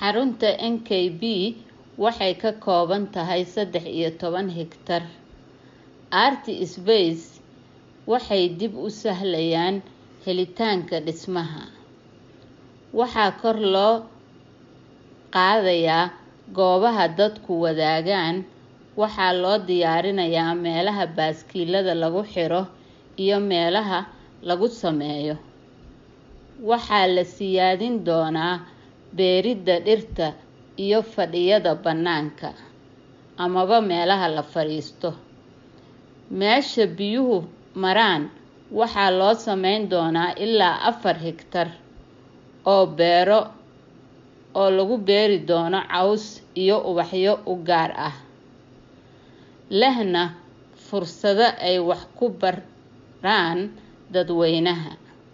Xarunta NKB waxay ka kooban tahay 13 hektar. Artspace waxay dib u sahlayaan helitaanka dhismaha. Waxaa kor loo qaadayaa goobaha dadku wadaagaan. Waxaa loo diyaarinayaa meelaha baaskiilada lagu xiro iyo meelaha lagu sameeyo. Waxaa la siyaadin doonaa beerida dhirta iyo fadhiyada bannaanka amaba meelaha la fariisto. Meesha biyuhu maraan waxaa loo sameyn doonaa ilaa 4 hektar oo beero oo lagu beeri doono caws iyo ubaxyo u gaar ah. Lehna fursado ay wax ku baraan dadweynaha.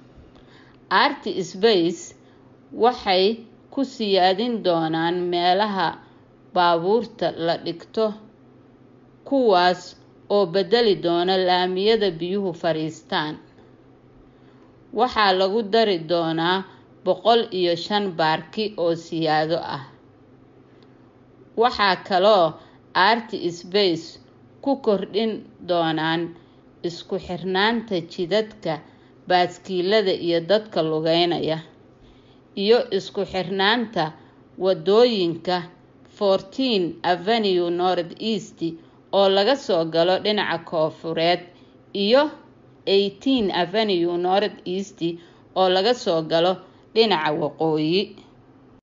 Artspace waxay ku siyaadin doonaan meelaha baabuurta la dhigto kuwaas oo bedeli doona laamiyada biyuhu fariistaan. Waxaa lagu dari doonaa 105 baarki oo siyaado ah. Waxaa kaloo Artspace ku kordhin doonaan isku xirnaanta jidadka baaskiilada iyo dadka lugeynaya iyo isku xirnaanta wadooyinka 14 Avenue Northeast oo laga soo galo dhinaca koonfureed iyo 18 Avenue Northeast oo laga soo galo dhinaca waqooyi.